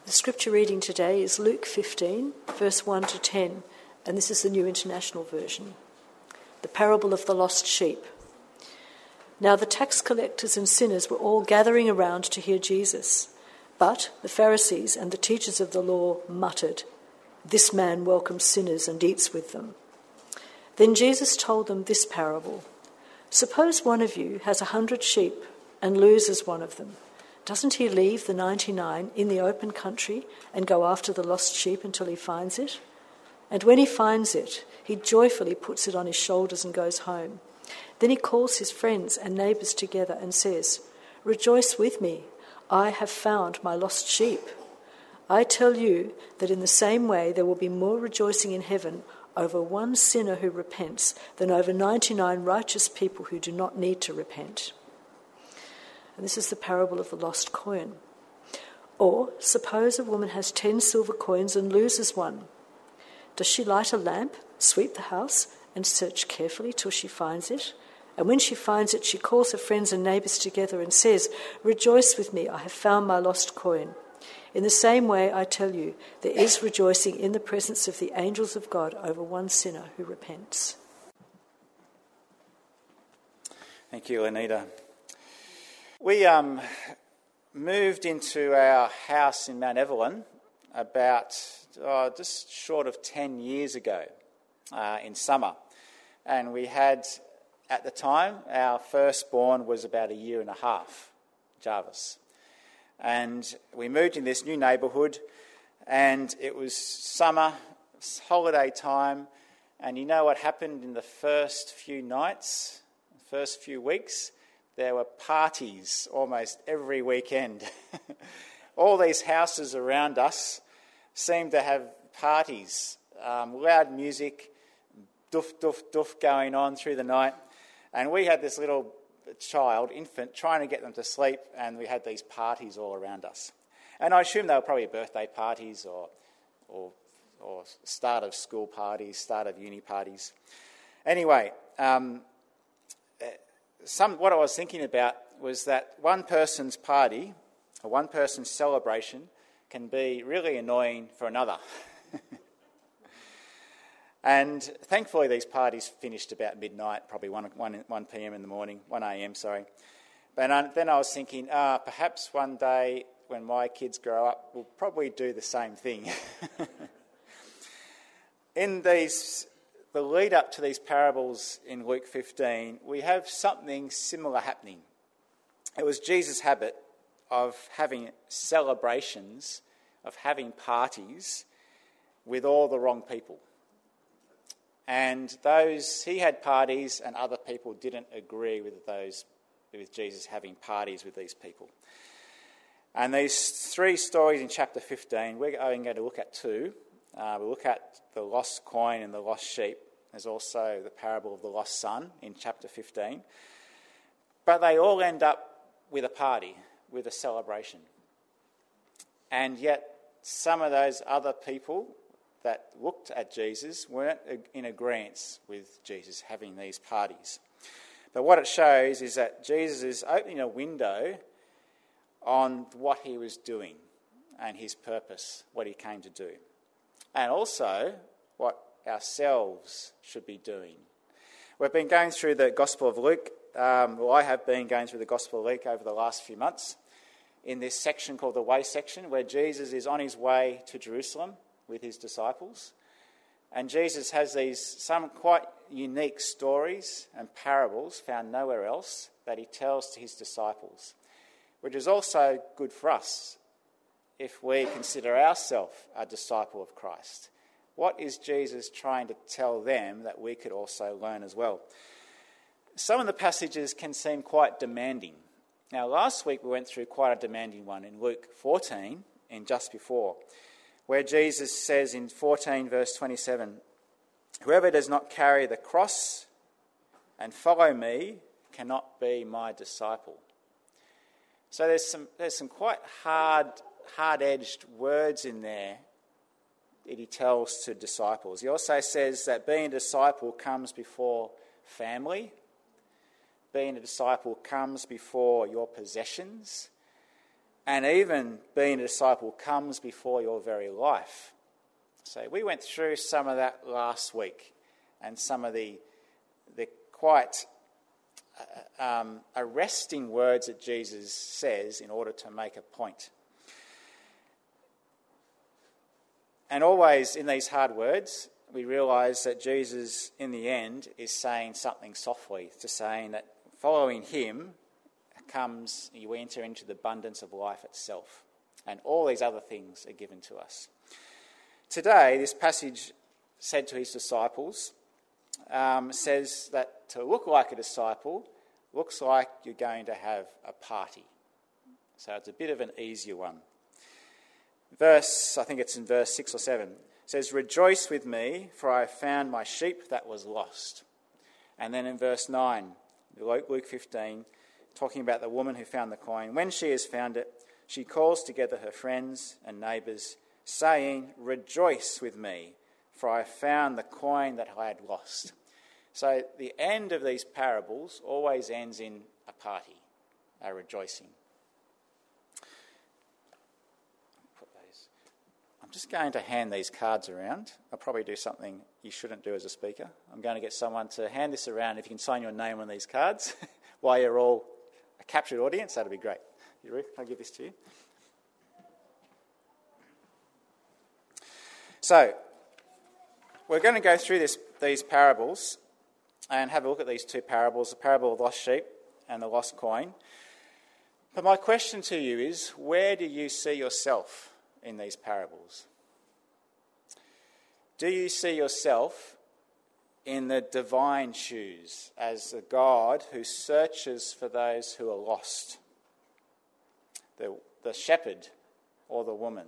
The scripture reading today is Luke 15, verse 1 to 10, and this is the New International Version. The parable of the lost sheep. Now the tax collectors and sinners were all gathering around to hear Jesus, but the Pharisees and the teachers of the law muttered, "This man welcomes sinners and eats with them." Then Jesus told them this parable. Suppose one of you has 100 sheep and loses one of them. Doesn't he leave the 99 in the open country and go after the lost sheep until he finds it? And when he finds it, he joyfully puts it on his shoulders and goes home. Then he calls his friends and neighbours together and says, "Rejoice with me, I have found my lost sheep." I tell you that in the same way there will be more rejoicing in heaven over one sinner who repents than over 99 righteous people who do not need to repent. And this is the parable of the lost coin. Or suppose a woman has 10 silver coins and loses one. Does she light a lamp, sweep the house, and search carefully till she finds it? And when she finds it, she calls her friends and neighbours together and says, "Rejoice with me, I have found my lost coin." In the same way, I tell you, there is rejoicing in the presence of the angels of God over one sinner who repents. Thank you, Anita. We moved into our house in Mount Evelyn about just short of 10 years ago in summer. And we had, at the time, our firstborn was about a year and a half, Jarvis. And we moved in this new neighbourhood, and it was summer, holiday time, and you know what happened in the first few nights, the first few weeks? There were parties almost every weekend. All these houses around us seemed to have parties, loud music, doof, doof, doof going on through the night. And we had this little infant, trying to get them to sleep, and we had these parties all around us. And I assume they were probably birthday parties or start of school parties, start of uni parties. Anyway, what I was thinking about was that one person's party, or one person's celebration, can be really annoying for another. And thankfully these parties finished about midnight, probably 1 p.m. in the morning, 1 a.m., sorry. But then I was thinking, perhaps one day when my kids grow up, we'll probably do the same thing. In the lead up to these parables in Luke 15, we have something similar happening. It was Jesus' habit of having celebrations, of having parties with all the wrong people. And he had parties and other people didn't agree with Jesus having parties with these people. And these 3 stories in chapter 15, we're going to look at 2. We'll look at the lost coin and the lost sheep. There's also the parable of the lost son in chapter 15. But they all end up with a party, with a celebration. And yet some of those other people that looked at Jesus weren't in agreement with Jesus having these parties. But what it shows is that Jesus is opening a window on what he was doing and his purpose, what he came to do. And also what ourselves should be doing. We've been going through the Gospel of Luke. I have been going through the Gospel of Luke over the last few months in this section called the Way section, where Jesus is on his way to Jerusalem with his disciples. And Jesus has some quite unique stories and parables found nowhere else that he tells to his disciples, which is also good for us if we consider ourselves a disciple of Christ. What is Jesus trying to tell them that we could also learn as well? Some of the passages can seem quite demanding. Now, last week we went through quite a demanding one in Luke 14 and just before, where Jesus says in 14 verse 27, "Whoever does not carry the cross and follow me cannot be my disciple." So there's some quite hard-edged words in there that he tells to disciples. He also says that being a disciple comes before family. Being a disciple comes before your possessions. and even being a disciple comes before your very life. So we went through some of that last week, and some of the quite arresting words that Jesus says in order to make a point. And always in these hard words, we realise that Jesus, in the end, is saying something softly, to saying that following him comes, you enter into the abundance of life itself. And all these other things are given to us. Today, this passage said to his disciples, says that to look like a disciple looks like you're going to have a party. So it's a bit of an easier one. I think it's in verse 6 or 7, says, "Rejoice with me, for I have found my sheep that was lost." And then in verse 9, Luke 15, talking about the woman who found the coin, "When she has found it, she calls together her friends and neighbours, saying, 'Rejoice with me, for I have found the coin that I had lost.'" So the end of these parables always ends in a party, a rejoicing. I'm just going to hand these cards around. I'll probably do something you shouldn't do as a speaker. I'm going to get someone to hand this around. If you can sign your name on these cards while you're all a captured audience, that'd be great. Can I give this to you? So, we're going to go through these parables and have a look at these two parables, the parable of the lost sheep and the lost coin. But my question to you is, where do you see yourself in these parables? Do you see yourself in the divine shoes as the God who searches for those who are lost? The shepherd or the woman?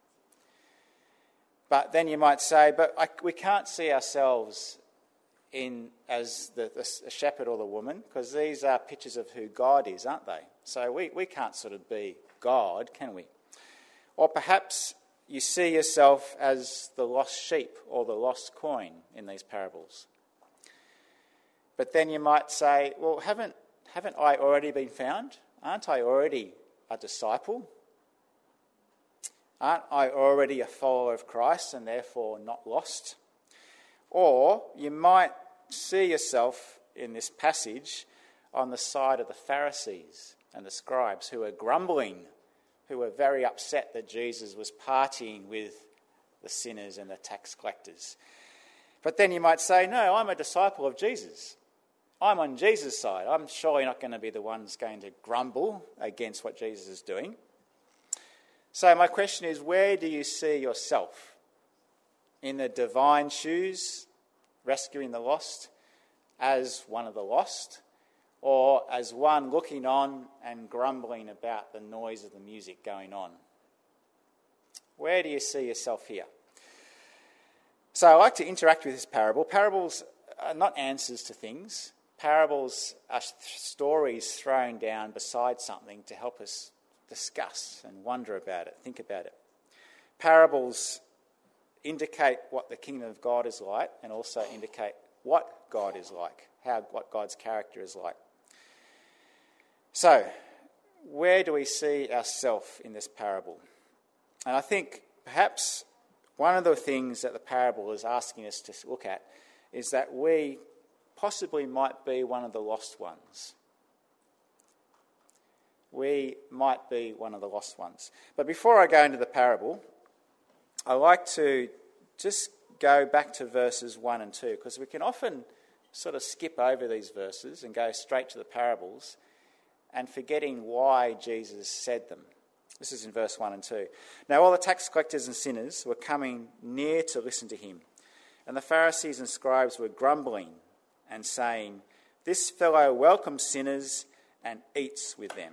But then you might say, we can't see ourselves as the shepherd or the woman, because these are pictures of who God is, aren't they? So we can't sort of be God, can we? Or perhaps you see yourself as the lost sheep or the lost coin in these parables. But then you might say, well, haven't I already been found? Aren't I already a disciple? Aren't I already a follower of Christ and therefore not lost? Or you might see yourself in this passage on the side of the Pharisees and the scribes who are grumbling, who were very upset that Jesus was partying with the sinners and the tax collectors. But then you might say, no, I'm a disciple of Jesus. I'm on Jesus' side. I'm surely not going to be the one that's going to grumble against what Jesus is doing. So my question is, where do you see yourself? In the divine shoes, rescuing the lost, as one of the lost, or as one looking on and grumbling about the noise of the music going on? Where do you see yourself here? So I like to interact with this parable. Parables are not answers to things. Parables are stories thrown down beside something to help us discuss and wonder about it, think about it. Parables indicate what the kingdom of God is like and also indicate what God is like, what God's character is like. So, where do we see ourselves in this parable? And I think perhaps one of the things that the parable is asking us to look at is that we possibly might be one of the lost ones. We might be one of the lost ones. But before I go into the parable, I like to just go back to verses 1 and 2, because we can often sort of skip over these verses and go straight to the parables and forgetting why Jesus said them. This is in verse 1 and 2. "Now all the tax collectors and sinners were coming near to listen to him, and the Pharisees and scribes were grumbling and saying, 'This fellow welcomes sinners and eats with them.'"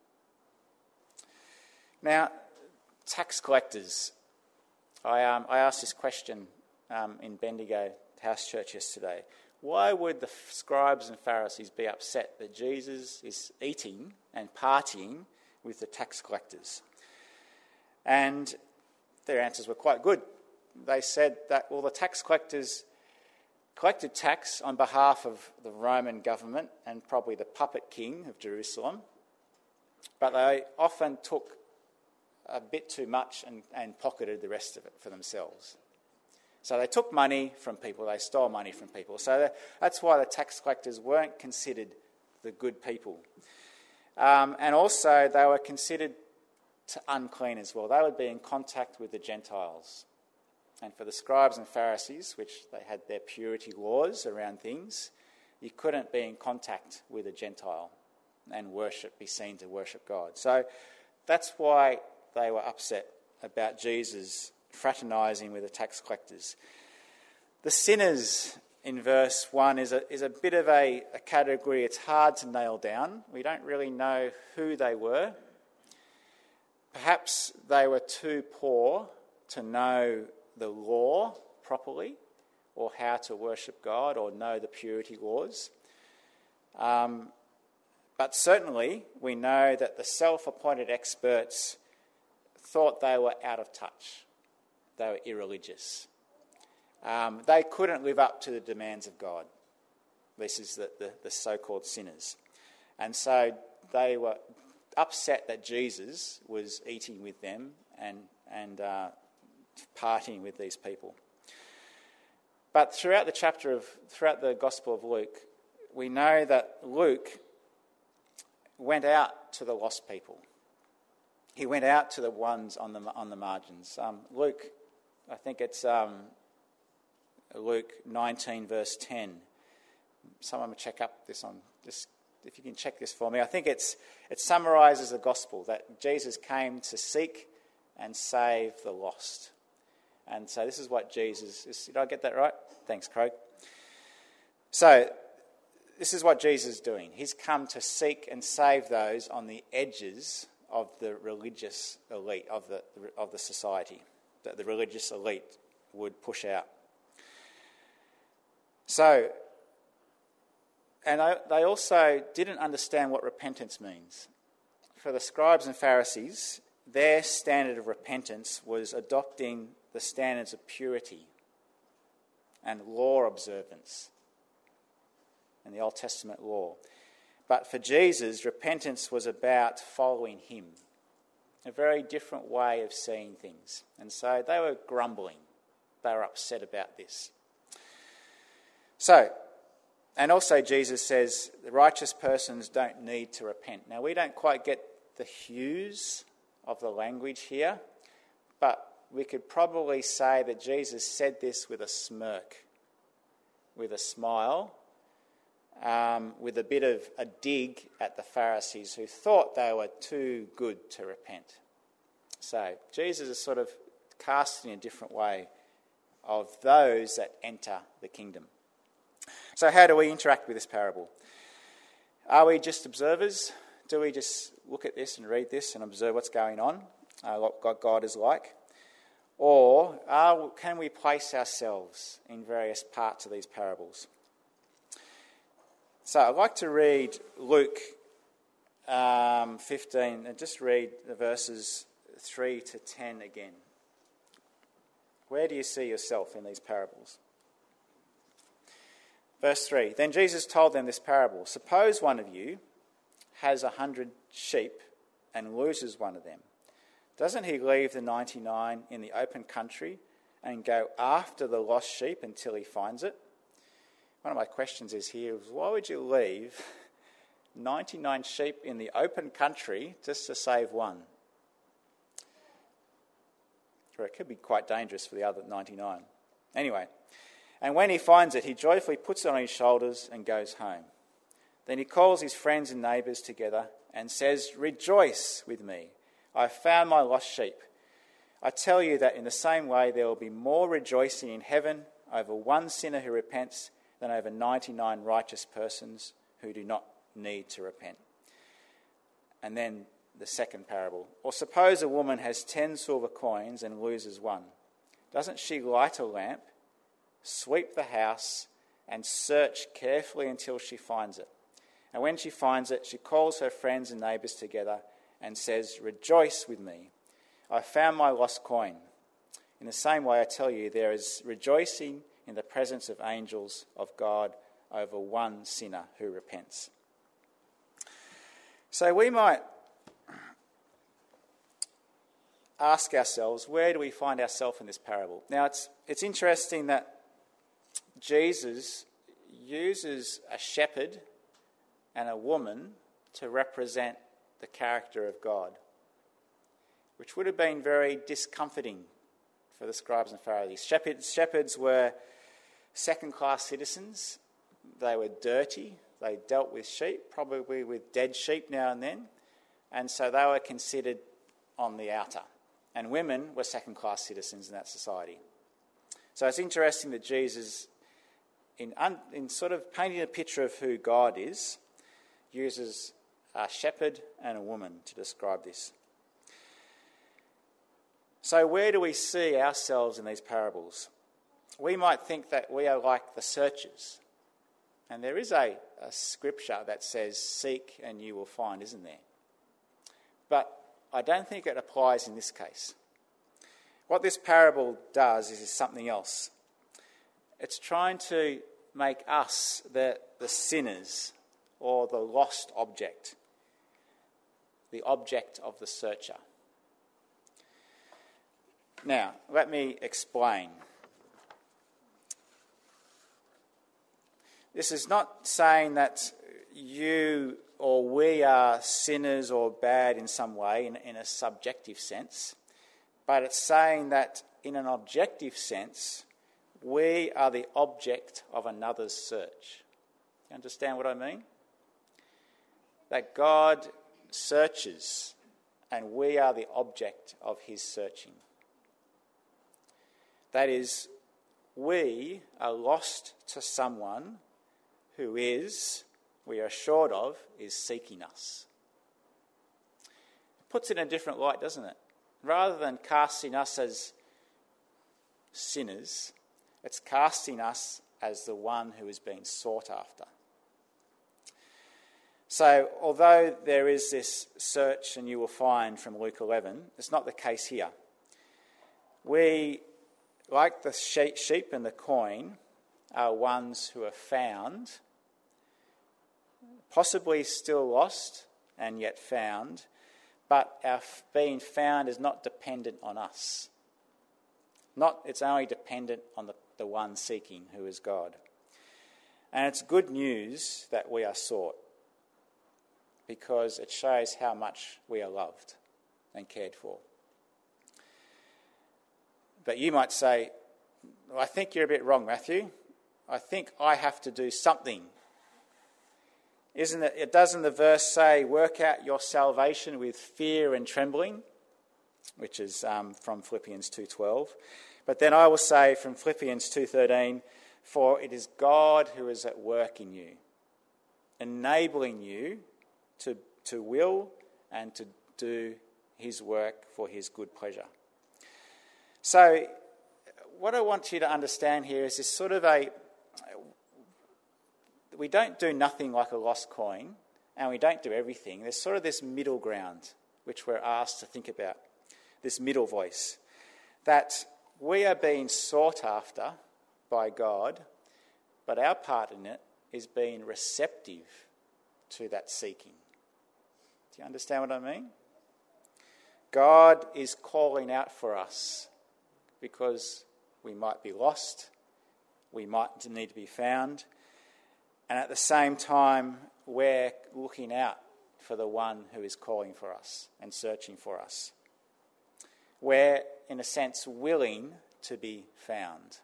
Now, tax collectors. I asked this question in Bendigo House Church yesterday. Why would the scribes and Pharisees be upset that Jesus is eating and partying with the tax collectors? And their answers were quite good. They said that, well, the tax collectors collected tax on behalf of the Roman government and probably the puppet king of Jerusalem, but they often took a bit too much and pocketed the rest of it for themselves. So they took money from people, they stole money from people. So that's why the tax collectors weren't considered the good people. And also they were considered unclean as well. They would be in contact with the Gentiles. And for the scribes and Pharisees, which they had their purity laws around things, you couldn't be in contact with a Gentile and be seen to worship God. So that's why they were upset about Jesus fraternising with the tax collectors. The sinners in verse 1 is a bit of a category it's hard to nail down. We don't really know who they were. Perhaps they were too poor to know the law properly or how to worship God or know the purity laws. But certainly we know that the self-appointed experts thought they were out of touch. They were irreligious. They couldn't live up to the demands of God. This is the so-called sinners. And so they were upset that Jesus was eating with them and partying with these people. But throughout the Gospel of Luke, we know that Luke went out to the lost people. He went out to the ones on the margins. Luke, I think it's Luke 19 verse 10. Someone will check up this on this. If you can check this for me, I think it summarises the gospel that Jesus came to seek and save the lost. And so this is what Jesus is. Did I get that right? Thanks, Craig. So this is what Jesus is doing. He's come to seek and save those on the edges of the religious elite of the society that the religious elite would push out. So, and they also didn't understand what repentance means. For the scribes and Pharisees, their standard of repentance was adopting the standards of purity and law observance and the Old Testament law. But for Jesus, repentance was about following him, a very different way of seeing things. And so they were grumbling. They were upset about this. So, and also Jesus says the righteous persons don't need to repent. Now, we don't quite get the hues of the language here, but we could probably say that Jesus said this with a smirk, with a smile, with a bit of a dig at the Pharisees who thought they were too good to repent. So Jesus is sort of casting a different way of those that enter the kingdom. So how do we interact with this parable? Are we just observers? Do we just look at this and read this and observe what's going on, what God is like? Or can we place ourselves in various parts of these parables? So I'd like to read Luke 15 and just read the verses 3 to 10 again. Where do you see yourself in these parables? Verse 3, then Jesus told them this parable. Suppose one of you has 100 sheep and loses one of them. Doesn't he leave the 99 in the open country and go after the lost sheep until he finds it? One of my questions is here, why would you leave 99 sheep in the open country just to save one? Or it could be quite dangerous for the other 99. Anyway, and when he finds it, he joyfully puts it on his shoulders and goes home. Then he calls his friends and neighbours together and says, rejoice with me, I have found my lost sheep. I tell you that in the same way there will be more rejoicing in heaven over one sinner who repents than over 99 righteous persons who do not need to repent. And then the second parable. Or suppose a woman has 10 silver coins and loses one. Doesn't she light a lamp, sweep the house, and search carefully until she finds it? And when she finds it, she calls her friends and neighbours together and says, rejoice with me, I found my lost coin. In the same way, I tell you, there is rejoicing in the presence of angels of God over one sinner who repents. So we might ask ourselves, where do we find ourselves in this parable? Now, it's interesting that Jesus uses a shepherd and a woman to represent the character of God, which would have been very discomforting for the scribes and Pharisees. Shepherds were second-class citizens. They were dirty. They dealt with sheep, probably with dead sheep now and then, and so they were considered on the outer. And women were second-class citizens in that society. So it's interesting that Jesus, in sort of painting a picture of who God is, uses a shepherd and a woman to describe this. So where do we see ourselves in these parables? We might think that we are like the searchers. And there is a scripture that says, seek and you will find, isn't there? But I don't think it applies in this case. What this parable does is something else. It's trying to make us the sinners or the lost object, the object of the searcher. Now, let me explain. This is not saying that you or we are sinners or bad in some way in a subjective sense, but it's saying that in an objective sense, we are the object of another's search. You understand what I mean? That God searches and we are the object of his searching. That is, we are lost to someone who is, we are assured of, is seeking us. It puts it in a different light, doesn't it? Rather than casting us as sinners, it's casting us as the one who is being sought after. So, although there is this search and you will find from Luke 11, it's not the case here. We, like the sheep and the coin, are ones who are found, possibly still lost and yet found, but our being found is not dependent on us. It's only dependent on the one seeking, who is God. And it's good news that we are sought, because it shows how much we are loved and cared for. But you might say, well, I think you're a bit wrong, Matthew. I think I have to do something. Doesn't the verse say, work out your salvation with fear and trembling? Which is from Philippians 2:12. But then I will say from Philippians 2:13, for it is God who is at work in you, enabling you to will and to do his work for his good pleasure. So what I want you to understand here is this sort of we don't do nothing like a lost coin, and we don't do everything. There's sort of this middle ground which we're asked to think about, this middle voice, that we are being sought after by God, but our part in it is being receptive to that seeking. Do you understand what I mean? God is calling out for us because we might be lost, we might need to be found, and at the same time we're looking out for the one who is calling for us and searching for us. We're, in a sense, willing to be found.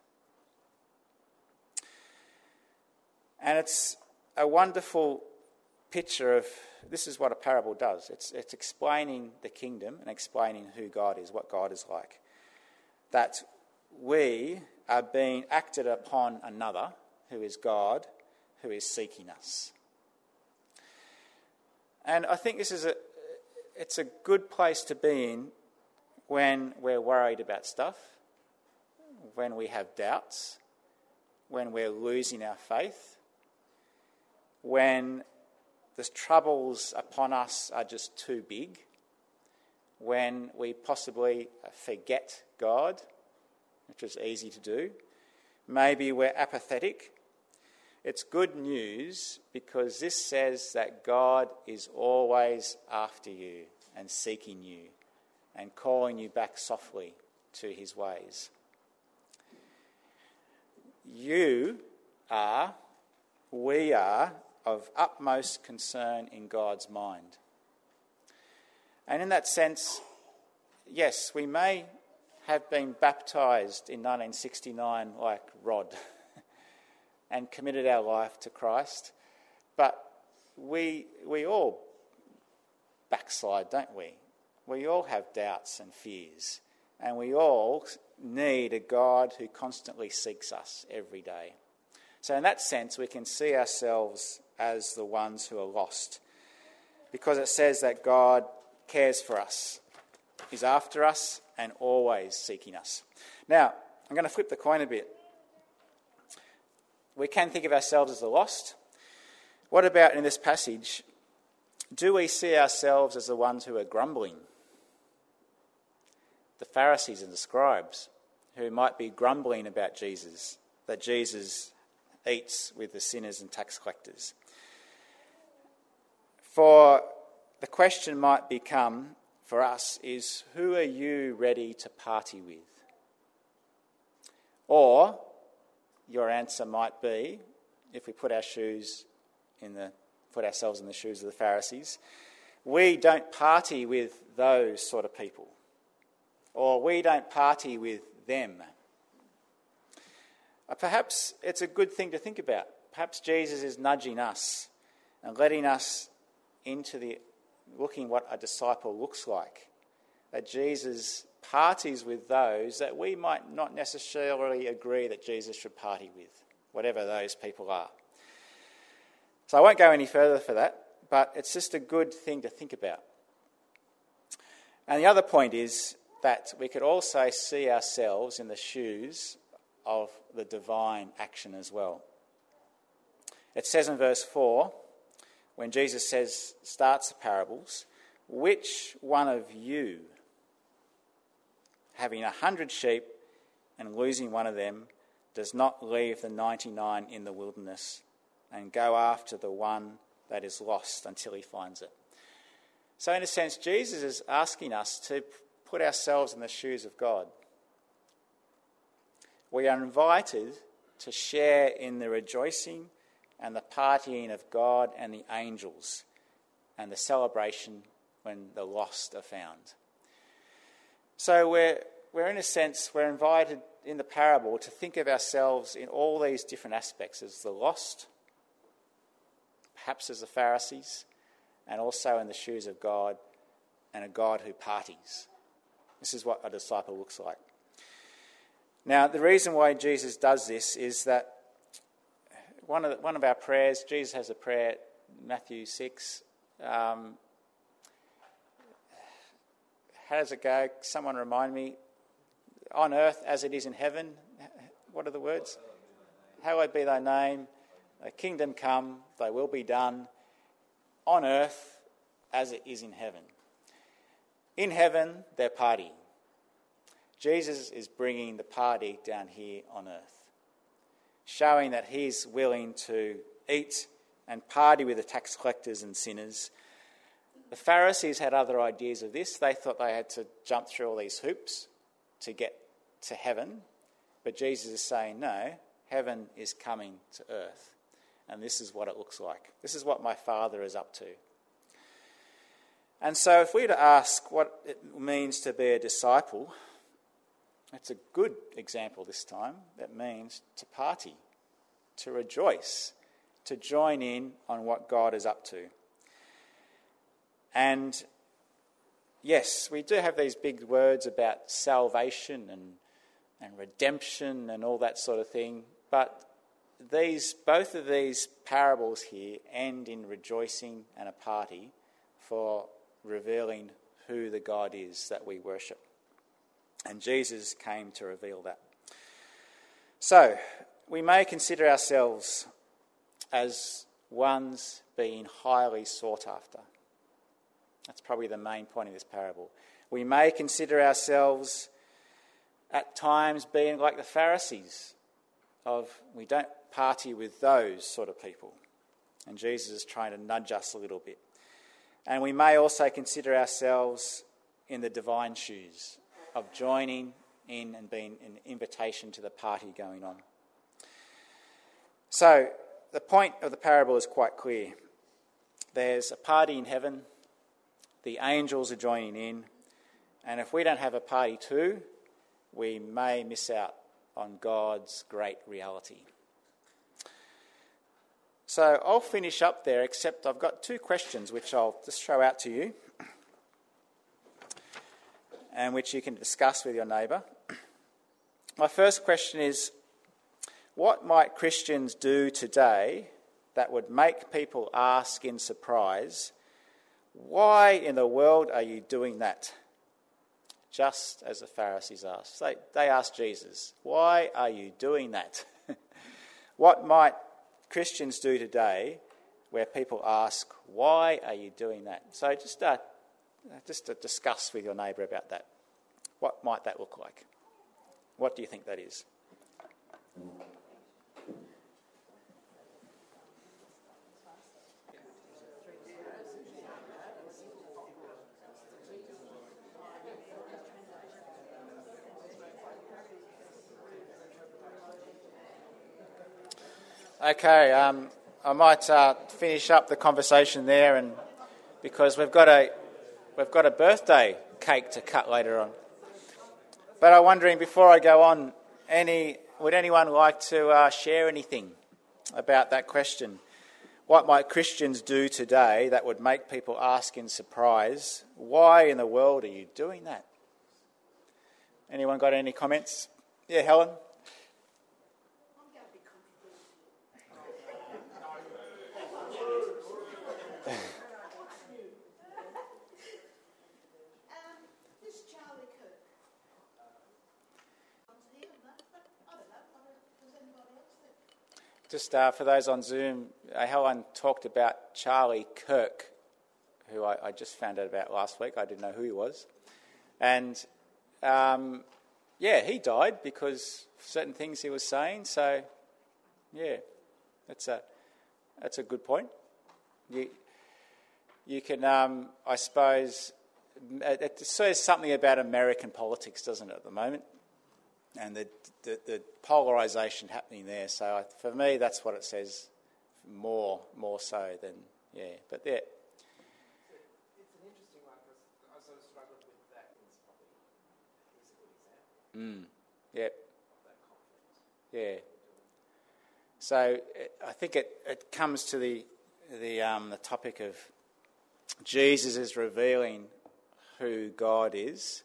And it's a wonderful picture of, this is what a parable does. It's explaining the kingdom and explaining who God is, what God is like. That we are being acted upon another, who is God, who is seeking us. And I think it's a good place to be in when we're worried about stuff, when we have doubts, when we're losing our faith, when the troubles upon us are just too big, when we possibly forget God, which is easy to do. Maybe we're apathetic. It's good news because this says that God is always after you and seeking you and calling you back softly to his ways. We are of utmost concern in God's mind. And in that sense, yes, we may have been baptised in 1969 like Rod and committed our life to Christ, but we all backslide, don't we? We all have doubts and fears, and we all need a God who constantly seeks us every day. So in that sense, we can see ourselves as the ones who are lost, because it says that God cares for us, is after us, and always seeking us. Now, I'm going to flip the coin a bit. We can think of ourselves as the lost. What about in this passage? Do we see ourselves as the ones who are grumbling? The Pharisees and the scribes, who might be grumbling about Jesus, that Jesus eats with the sinners and tax collectors. For the question might become, for us, is who are you ready to party with? Or your answer might be, if we put ourselves in the shoes of the Pharisees, we don't party with those sort of people, or we don't party with them. Perhaps it's a good thing to think about. Perhaps Jesus is nudging us and letting us into looking what a disciple looks like. That Jesus parties with those that we might not necessarily agree that Jesus should party with, whatever those people are. So I won't go any further for that, but it's just a good thing to think about. And the other point is that we could also see ourselves in the shoes of the divine action as well. It says in verse 4, when Jesus starts the parables, which one of you, having 100 sheep and losing one of them, does not leave the 99 in the wilderness and go after the one that is lost until he finds it? So in a sense, Jesus is asking us to put ourselves in the shoes of God. We are invited to share in the rejoicing and the partying of God and the angels and the celebration when the lost are found. So we're in a sense, we're invited in the parable to think of ourselves in all these different aspects as the lost, perhaps as the Pharisees, and also in the shoes of God and a God who parties. This is what a disciple looks like. Now, the reason why Jesus does this is that one of our prayers, Jesus has a prayer, Matthew 6. How does it go? Someone remind me. On earth as it is in heaven. What are the words? Hallowed be thy name. Thy kingdom come. Thy will be done. On earth as it is in heaven. In heaven, they're partying. Jesus is bringing the party down here on earth, showing that he's willing to eat and party with the tax collectors and sinners. The Pharisees had other ideas of this. They thought they had to jump through all these hoops to get to heaven. But Jesus is saying, no, heaven is coming to earth. And this is what it looks like. This is what my Father is up to. And so if we were to ask what it means to be a disciple, it's a good example this time. That means to party, to rejoice, to join in on what God is up to. And yes, we do have these big words about salvation and redemption and all that sort of thing, but both of these parables here end in rejoicing and a party for revealing who the God is that we worship. And Jesus came to reveal that. So, we may consider ourselves as ones being highly sought after. That's probably the main point of this parable. We may consider ourselves at times being like the Pharisees, we don't party with those sort of people. And Jesus is trying to nudge us a little bit. And we may also consider ourselves in the divine shoes, of joining in and being an invitation to the party going on. So the point of the parable is quite clear. There's a party in heaven, the angels are joining in, and if we don't have a party too, we may miss out on God's great reality. So I'll finish up there, except I've got two questions which I'll just throw out to you and which you can discuss with your neighbour. My first question is, what might Christians do today that would make people ask in surprise, why in the world are you doing that? Just as the Pharisees asked. They asked Jesus, why are you doing that? What might Christians do today where people ask, why are you doing that? So just to discuss with your neighbour about that. What might that look like? What do you think that is? Okay, I might finish up the conversation there, and because we've got a birthday cake to cut later on. But I'm wondering, before I go on, would anyone like to share anything about that question? What might Christians do today that would make people ask in surprise, why in the world are you doing that? Anyone got any comments? Yeah, Helen? Just for those on Zoom, Helen talked about Charlie Kirk, who I just found out about last week. I didn't know who he was. And, he died because of certain things he was saying. So, yeah, that's a good point. You can, I suppose, it says something about American politics, doesn't it, at the moment? And the polarisation happening there. So for me, that's what it says more so than, But yeah. It's an interesting one because I sort of struggled with that. It's probably a good example. Yep. Of that conflict. Yeah. So I think it comes to the topic of Jesus is revealing who God is,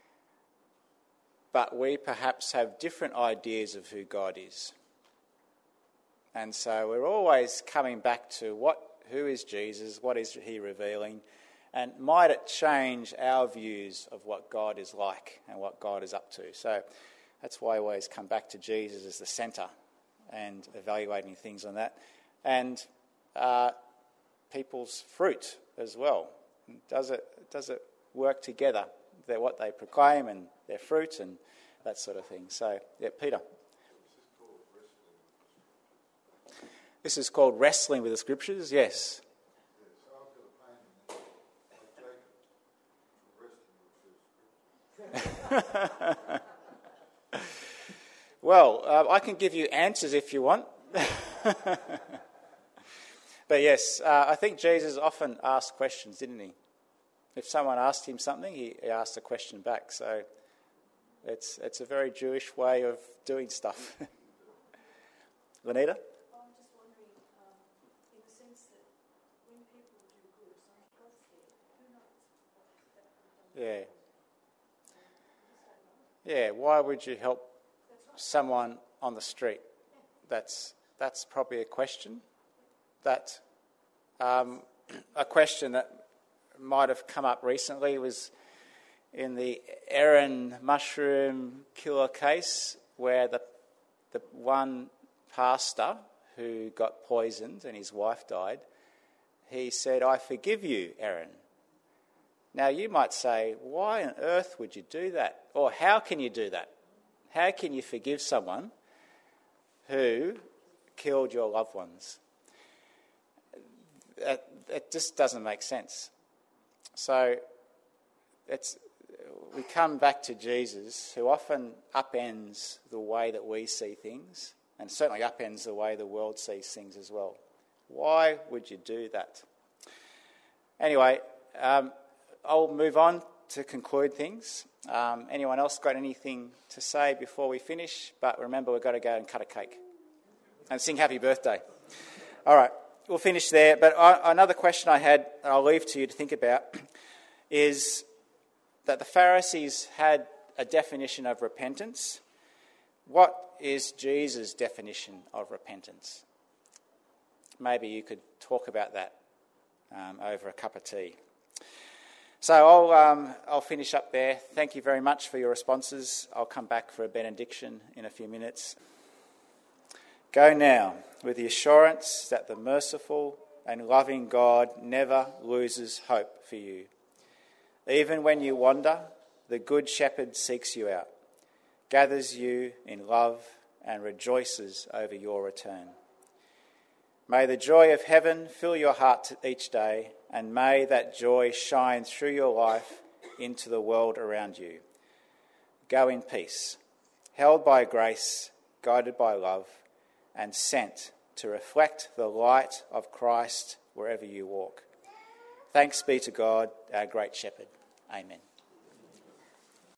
but we perhaps have different ideas of who God is. And so we're always coming back to who is Jesus, what is he revealing, and might it change our views of what God is like and what God is up to. So that's why I always come back to Jesus as the centre and evaluating things on that. And people's fruit as well. Does it work together? What they proclaim and their fruit and that sort of thing. So, yeah, Peter. This is called wrestling with the scriptures, yes. Well, I can give you answers if you want. But yes, I think Jesus often asked questions, didn't he? If someone asked him something, he asked a question back. So it's a very Jewish way of doing stuff. Lenita? I'm just wondering, in the sense that when people do good, God's there, who knows? Yeah. Yeah, why would you help someone on the street? That's probably a question. That a question that might have come up recently was in the Erin mushroom killer case, where the one pastor who got poisoned and his wife died, he said, "I forgive you, Erin." Now you might say, why on earth would you do that? Or how can you do that? How can you forgive someone who killed your loved ones? It just doesn't make sense. So we come back to Jesus, who often upends the way that we see things, and certainly upends the way the world sees things as well. Why would you do that? Anyway, I'll move on to conclude things. Anyone else got anything to say before we finish? But remember, we've got to go and cut a cake and sing happy birthday. All right, we'll finish there. But another question I had, I'll leave to you to think about, is that the Pharisees had a definition of repentance. What is Jesus' definition of repentance? Maybe you could talk about that over a cup of tea. So I'll finish up there. Thank you very much for your responses. I'll come back for a benediction in a few minutes. Go now with the assurance that the merciful and loving God never loses hope for you. Even when you wander, the Good Shepherd seeks you out, gathers you in love and rejoices over your return. May the joy of heaven fill your heart each day, and may that joy shine through your life into the world around you. Go in peace, held by grace, guided by love, and sent to reflect the light of Christ wherever you walk. Thanks be to God, our great shepherd. Amen.